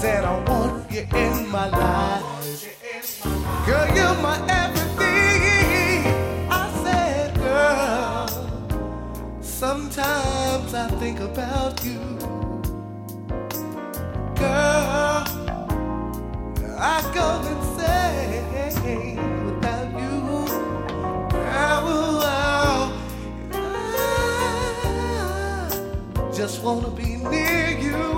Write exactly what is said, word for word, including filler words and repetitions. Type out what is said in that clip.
said I want you in my life. Girl, you're my everything. I said, girl, sometimes I think about you. Girl, I go insane without you. Oh, I just wanna be near you.